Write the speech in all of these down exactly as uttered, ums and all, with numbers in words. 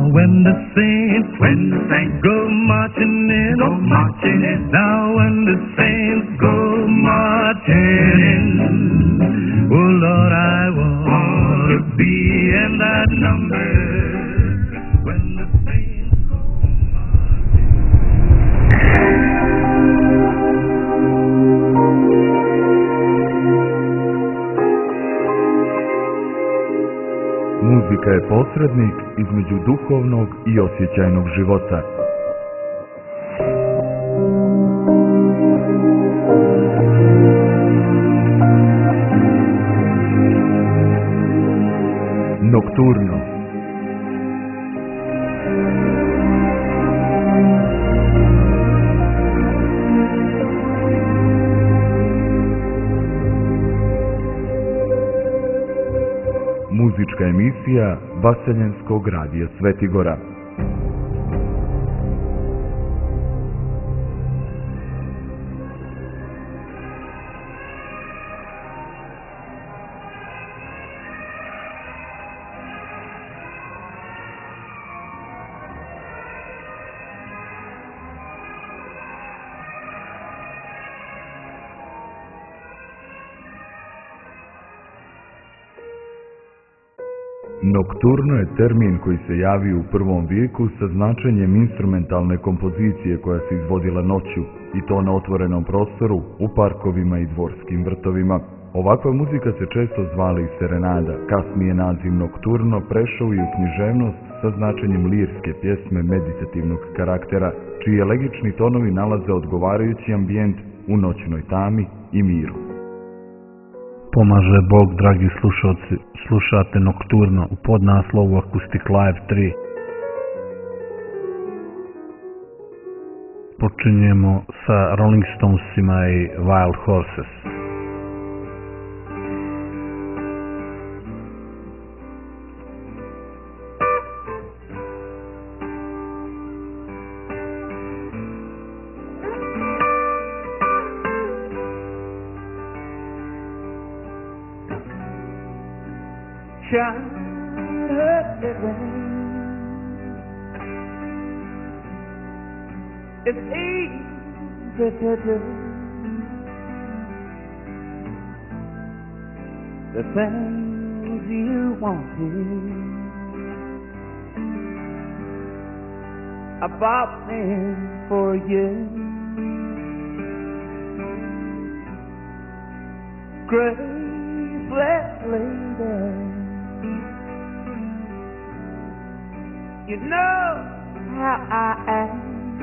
when the saints, when the saints go marching in, go marching in. Now when the saints go marching in, oh Lord, I want to be in that number. When the saints go Muzika je posrednik između duhovnog i osjećajnog života. Nokturno. Muzička emisija Vaseljenskog radija Svetigora. Nokturno je termin koji se javio u prvom vijeku sa značenjem instrumentalne kompozicije koja se izvodila noću, i to na otvorenom prostoru, u parkovima i dvorskim vrtovima. Ovakva muzika se često zvala i serenada. Kasnije naziv nokturno prešao i u književnost sa značenjem lirske pjesme meditativnog karaktera, čiji elegični tonovi nalaze odgovarajući ambijent u noćnoj tami i miru. Pomaže Bog, dragi slušalci, slušate Nokturno u podnaslovu Acoustic Live tri. Počinjemo sa Rolling Stonesima i Wild Horses. It's easy to do the things you want to. I bought them for you. Graceless lady, you know how I am.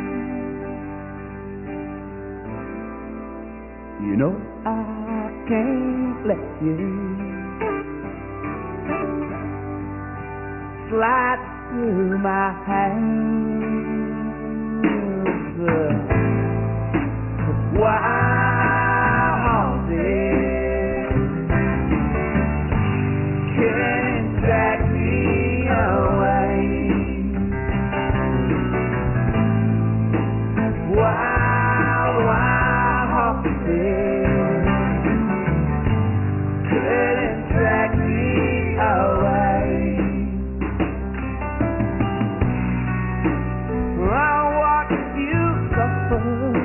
You know I can't let you slide through my hands. Wild horses can't drag me away. Wild, wild horses couldn't drag me away. I watched you suffer,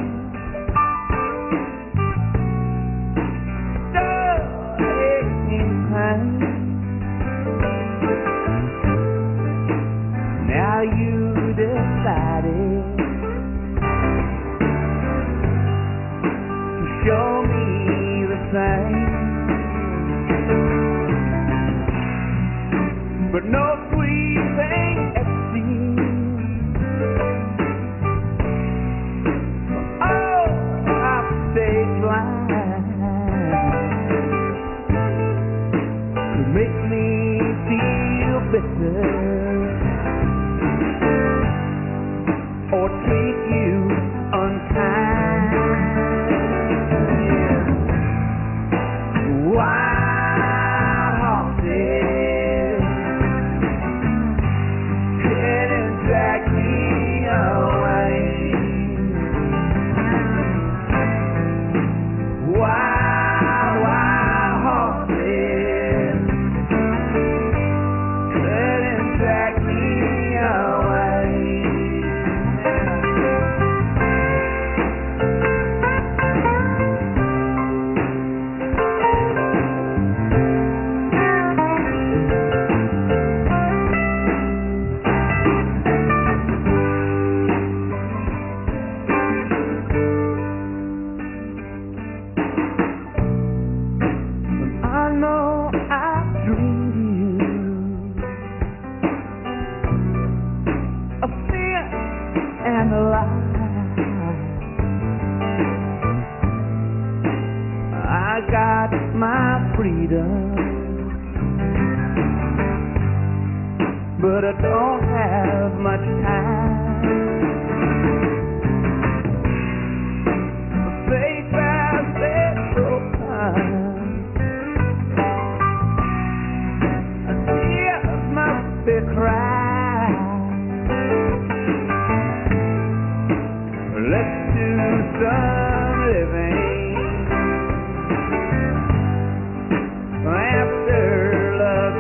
stir in pain. Now you decided to show me the same. But no sweet thing exists. Oh, I stayed blind to make me feel better or treat you unkind. Wild horses couldn't drag me away. Wild, wild horses couldn't drag me away. but I don't have much time. My faith has been broken. Tears must be cried. Let's do some living after love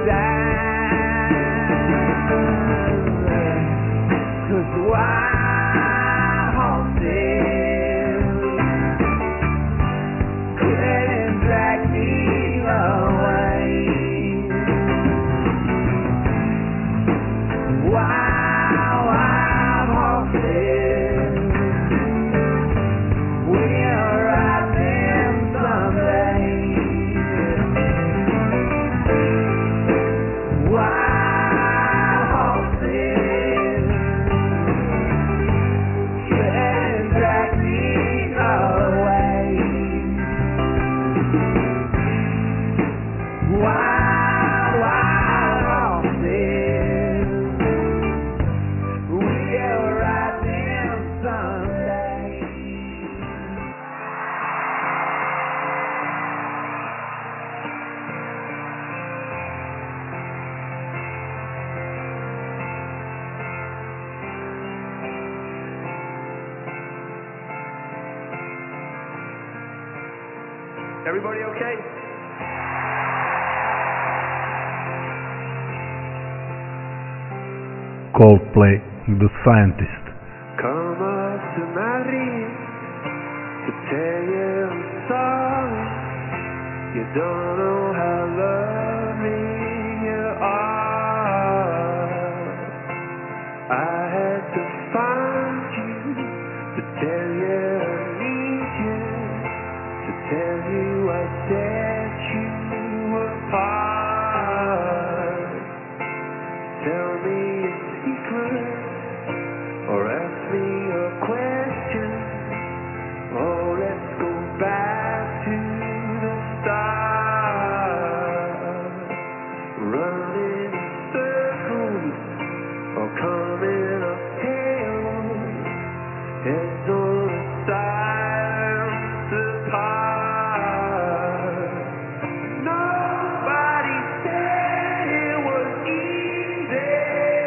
dies. 'Cause wild horses couldn't drag me away. Wild, wild horses will ride them someday. Wild horses couldn't drag me away. Wild, wild horses will ride them someday. Everybody okay? Coldplay, The Scientist. Come up to my room to tell you I'm sorry. You don't know how loving you are. I had to find you to tell you I need you, to tell you I set you apart. Tell me a secret or ask me a question. Oh, let's go back to the start. Running in circles or coming up hills. Heads on a silence apart. Nobody said it was easy.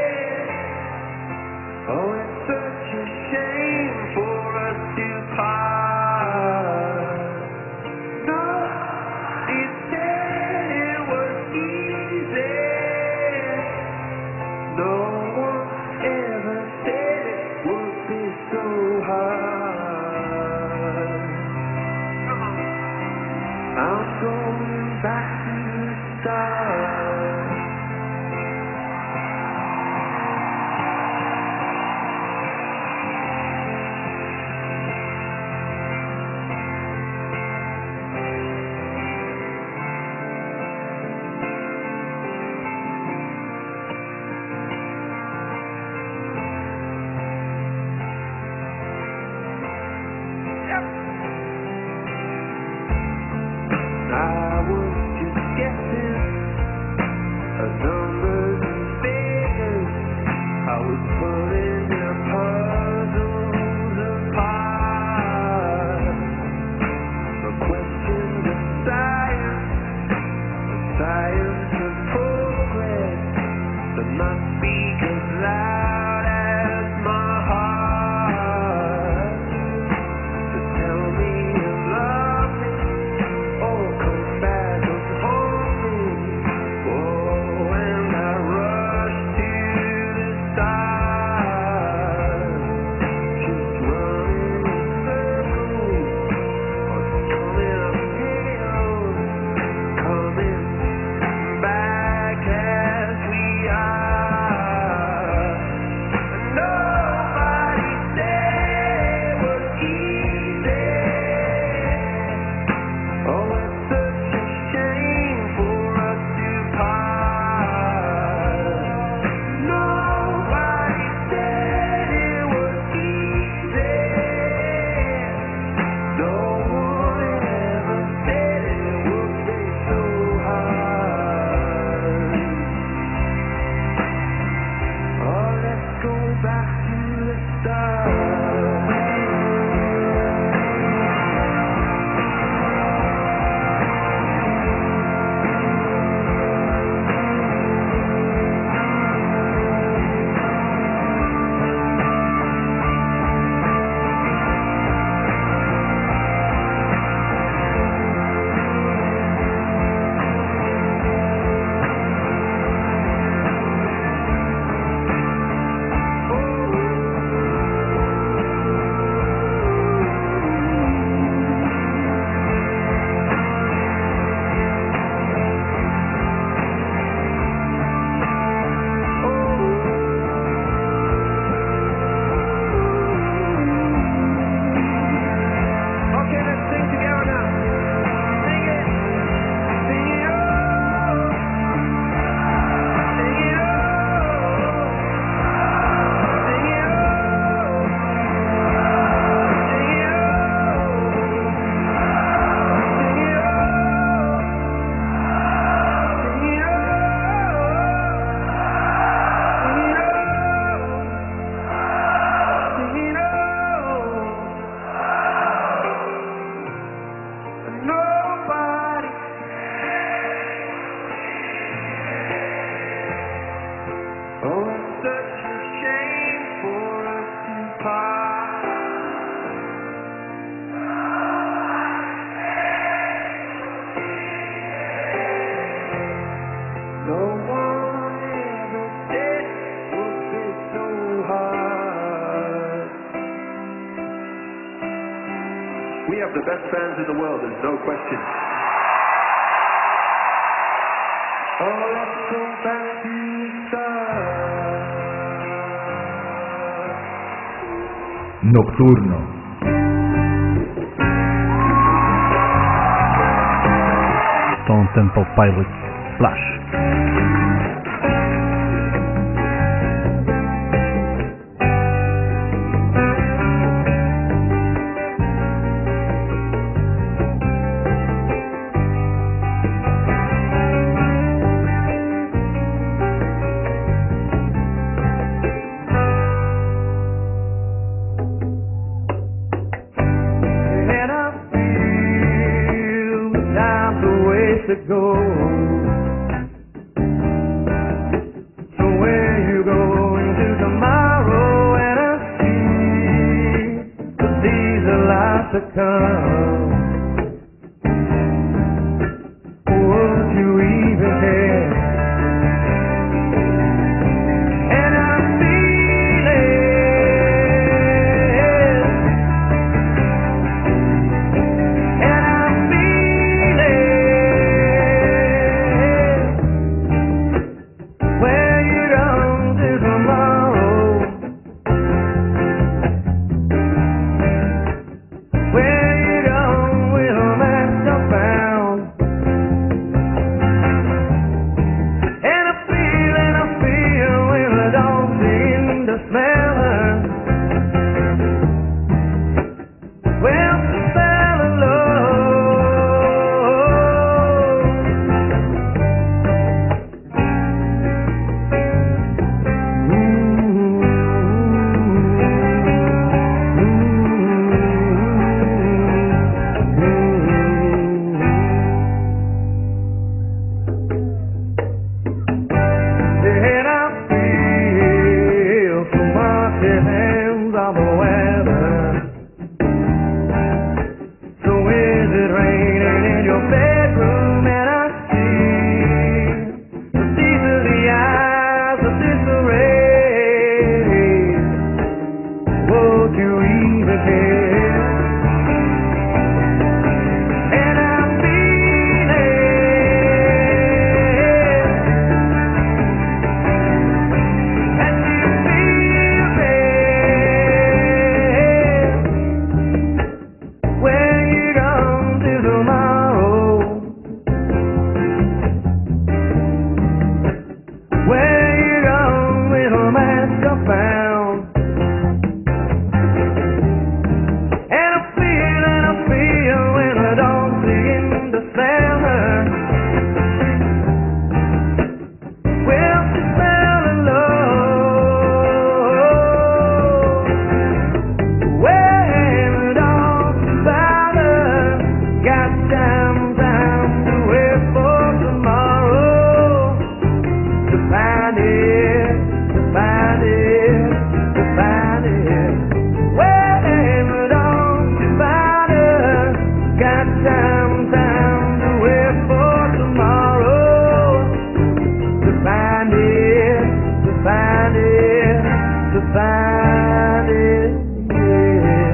Oh, it's such a shame for us to part. Nobody said it was easy. No one ever said it would be so hard. I'm going back to the start. I was just guessing at numbers and figures. I was putting your puzzles apart. The questions of science, the science of progress, that must speak as loud as my heart. To tell me you love me. Oh, come back and hold me. Oh, and I rush to the start. Just running in circles or coming up hills, coming back as we are. have the best fans in the world, there's no question. Oh, let's go back to the start. Nocturno. Stone Temple Pilots, Flash. To go. So where you going to tomorrow? And I see the days are life to come. Would you even care? And I'm feeling, and I'm feeling. Where you going to tomorrow? Where you going with a master found? And I feel, and I feel when the dogs begin to smell her. Well, to smell of love. And I feel so much in hands of the weather. So is it raining in your bedroom? And I see these are the eyes of disarray. Would you even care? And I'm feeling, and you feel it. Where you going to tomorrow? Where you going with a master found? And I feel, and I feel when the dogs begin to smell her. Well, to smell of love. When the dogs about her, got time, time to wait for tomorrow. To find it, to find it, to find it. When the dogs about her, got time, time to wait for tomorrow. To find it, to find it, to find it, yeah.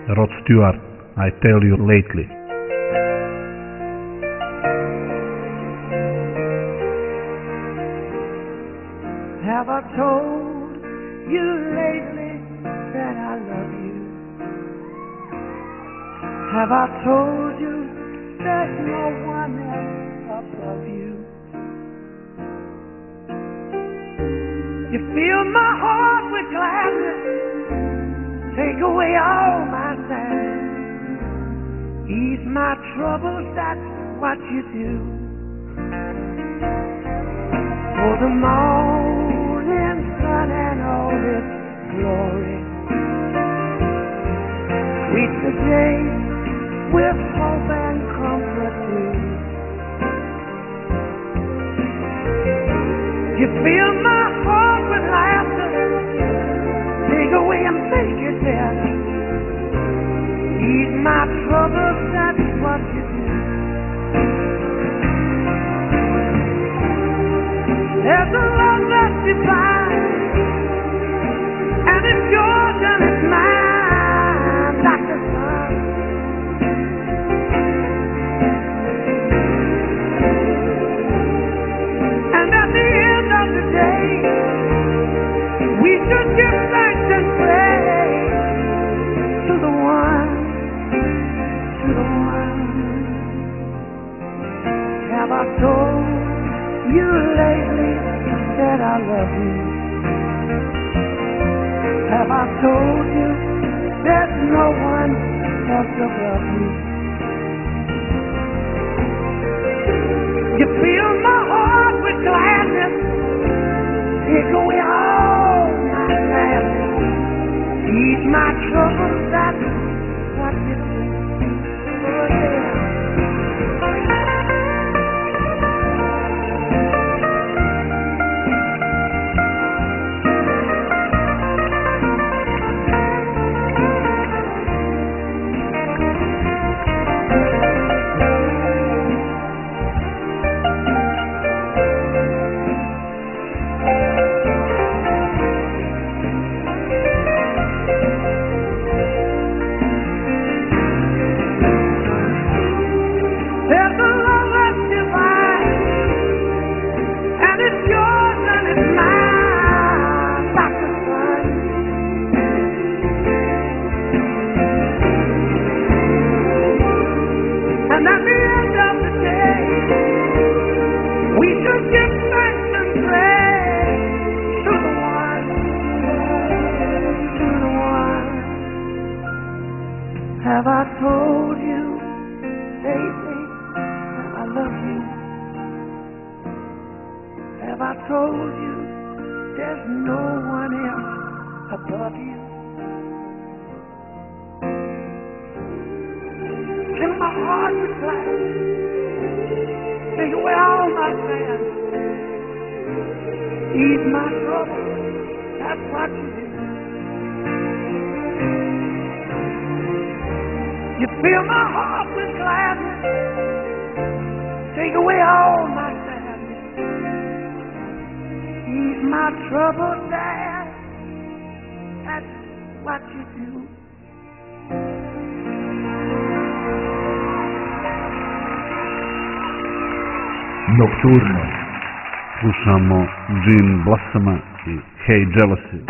Rod Stewart, I Tell You Lately. Have I told you lately that I love you? Have I told you there's no one else above you? You fill my heart with gladness, take away all my sadness, ease my troubles, that's what you do. For the morning sun and all its glory, sweet the day with hope and comfort too. You fill my heart with laughter, take away and make it better, ease my troubles, that's what you do. There's a love that's divine, and it's yours and it's mine, like the sun. And at the end of the day, we should give thanks and praise to the one, to the one. Have I told you lately that I love you? Have I told you there's no one else above you? You fill my heart with gladness, take away all my sadness, ease my troubles, that's what you do. Oh, yeah. Have I told you lately that I love you? Have I told you there's no one else above you? Fill my heart with gladness, take away all my sadness, ease my trouble, that's what you do. You fill my heart with gladness, take away all my sadness, ease my trouble, Dad, that's what you do. Nocturno. Slušamo Gene Blossoma i Hey Jealousy.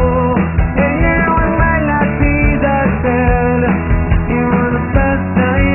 You were the best I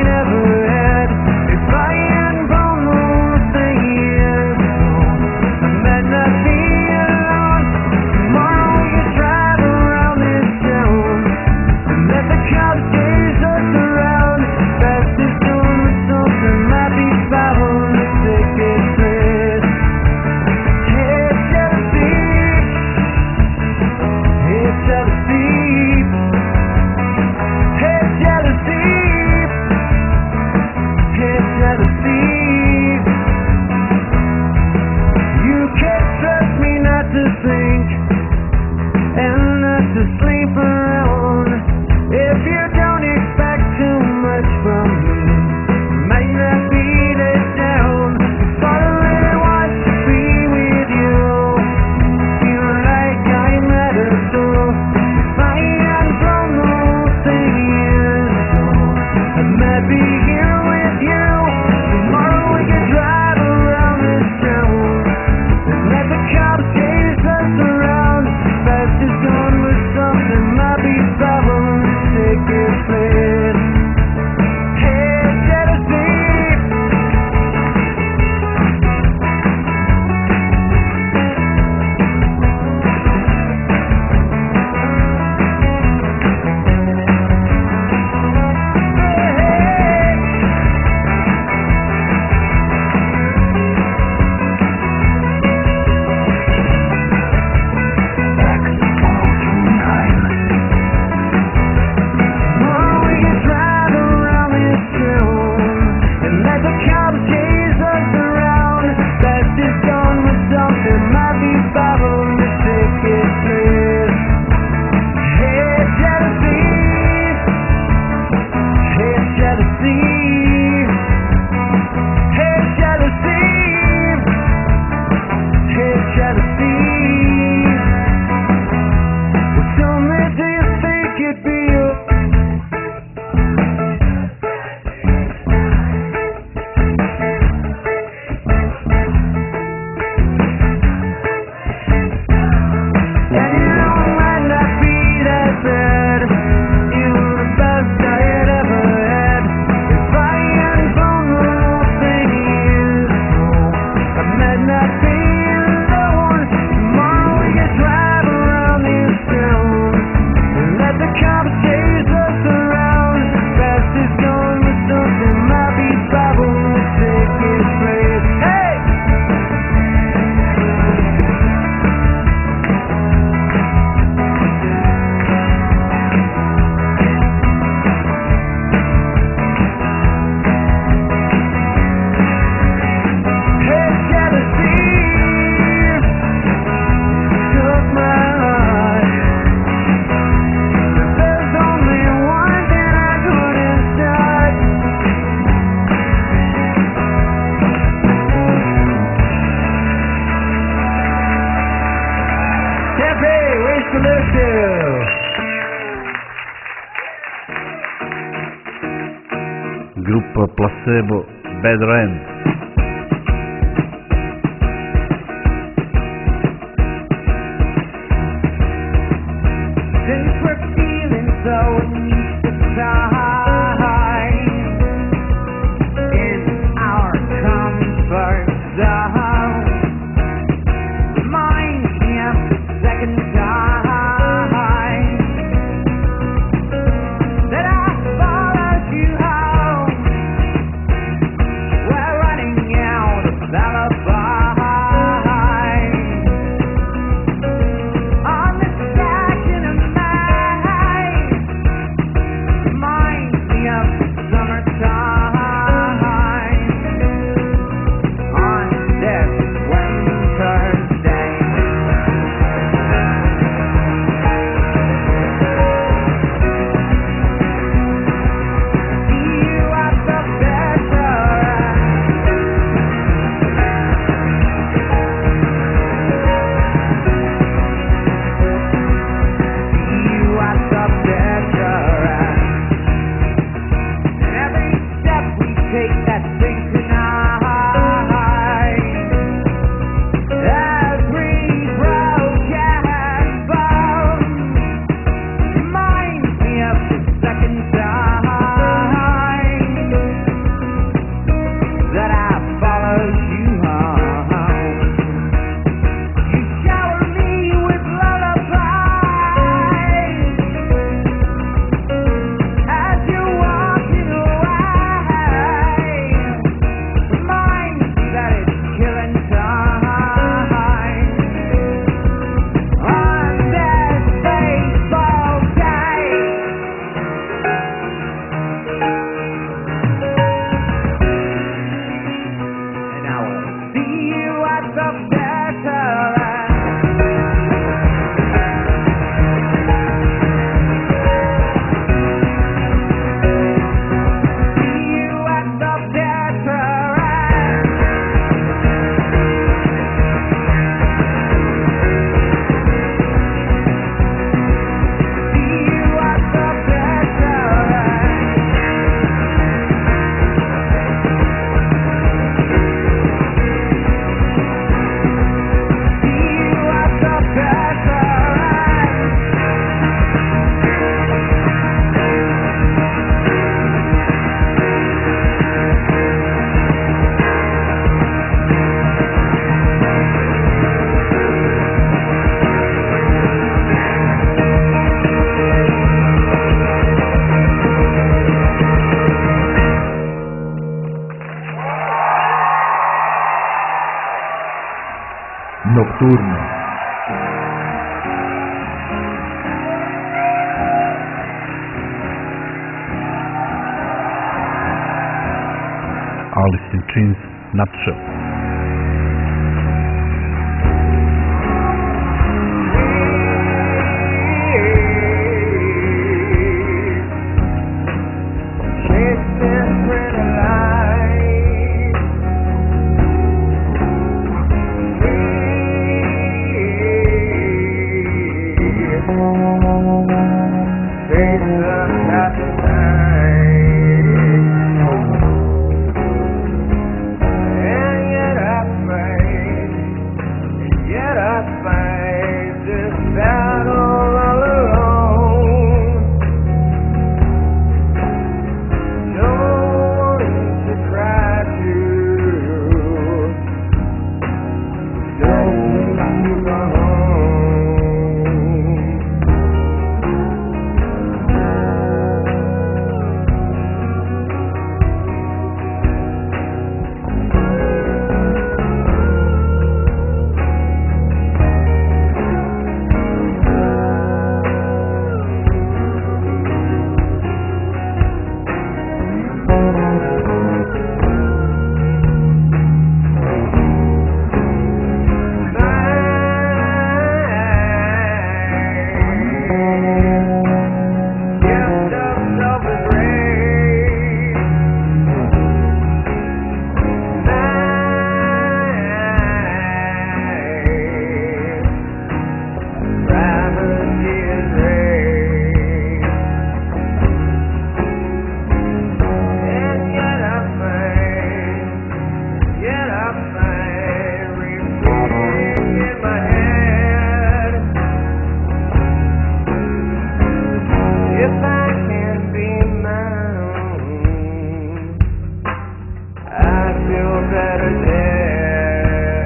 grupa Placebo, Bad Rand. Since we're feeling so unique this time in our comfort zone, reminds me of the second time that I followed you home. We're running out of alibis on this passion of mine. Reminds me of the summertime on this winter's day. See you at the restaurant. See you at the restaurant. And every step we take that brings tonight, every broken bone reminds me of the second time that I followed you home. You shower me with lullabies as you're walking away. Reminds me that it's killing time on this baseball day. And I will see you at the restaurant. See you at the restaurant. See you at the restaurant. See you at the restaurant. Nocturno. Alice in Chains, Nutshell. And better dare.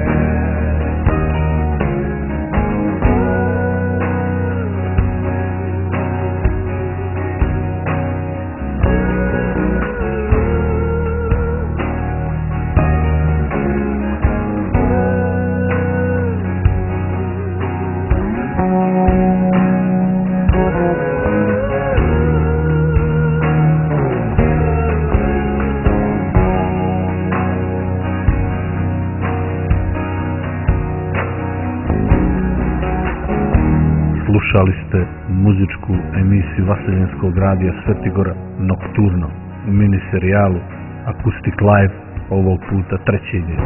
Slušali ste muzičku emisiju Vaseljenskog radija Svetigora Nocturno u mini serijalu Acoustic Live, ovog puta treći dio.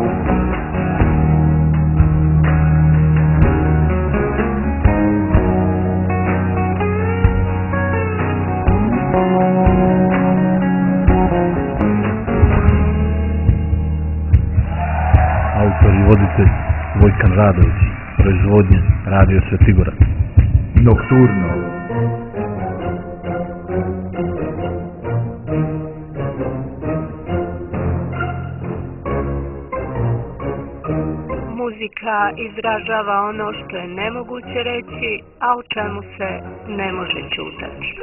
Autor i voditelj Vojkan Radović, proizvodnje Radio Svetigora. Nocturno. Muzika izražava ono što je nemoguće reći, a o čemu se ne može ćutati.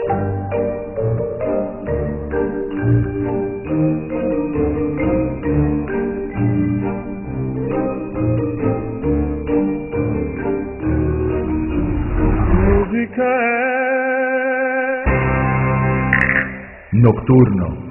Nocturno.